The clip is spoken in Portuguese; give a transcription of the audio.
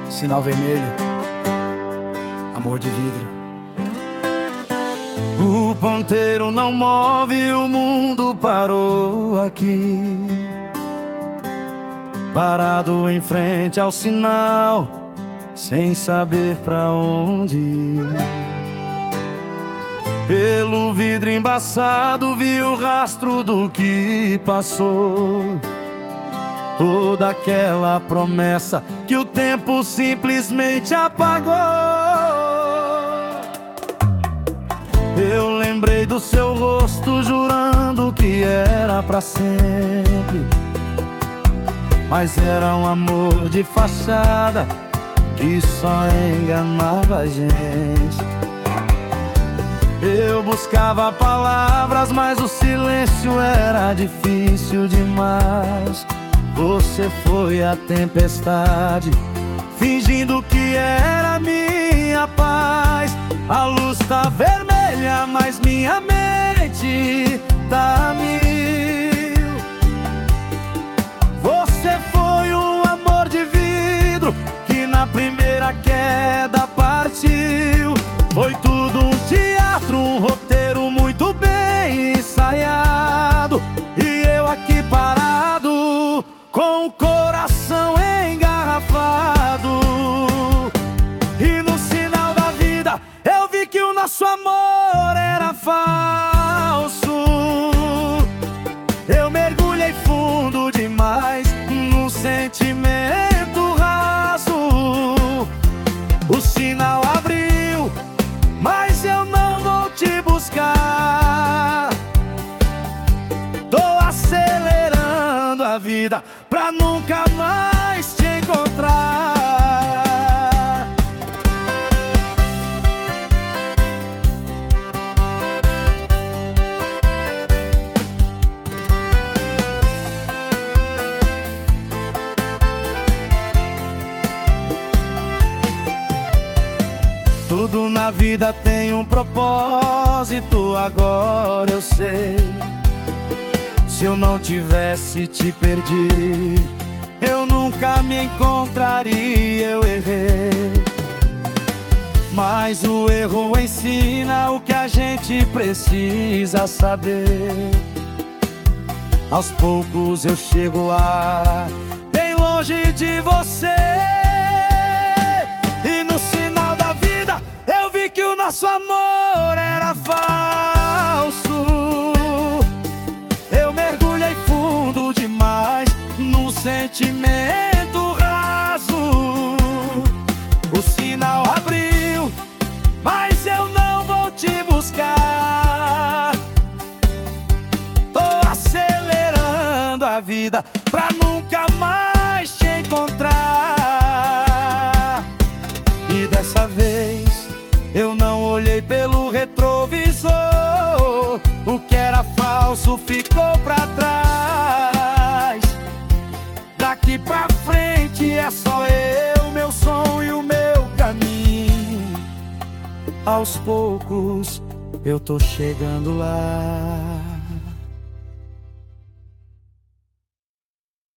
Sinal vermelho, amor de vidro. O ponteiro não move, o mundo parou aqui, parado em frente ao sinal, sem saber pra onde ir. Pelo vidro embaçado vi o rastro do que passou, toda aquela promessa que o tempo simplesmente apagou. Eu lembrei do seu rosto jurando que era pra sempre, mas era um amor de fachada que só enganava a gente. Eu buscava palavras, mas o silêncio era difícil demais. Você foi a tempestade, fingindo que era minha paz. A luz tá vermelha, mas minha mente tá a mil. Você foi um amor de vidro que na primeira queda partiu. Foi tudo um teatro, um roteiro muito bem ensaiado, e eu aqui parado, com o coração engarrafado. E no sinal da vida eu vi que o nosso amor era falso. Eu mergulhei fundo demais num sentimento raso. O sinal abriu, mas eu não vou te buscar. Tô acelerando a vida pra nunca mais te encontrar. Tudo na vida tem um propósito, agora eu sei. Se eu não tivesse te perdido, eu nunca me encontraria, eu errei. Mas o erro ensina o que a gente precisa saber. Aos poucos eu chego lá, bem longe de você. E no sinal da vida eu vi que o nosso amor era falso. Eu mergulhei fundo demais num sentimento raso. O sinal abriu, mas eu não vou te buscar. Tô acelerando a vida pra nunca mais te encontrar. E dessa vez eu não olhei pelo retrovisor. O que era falso ficou pra trás. Daqui pra frente é só eu, meu som e o meu caminho. Aos poucos eu tô chegando lá.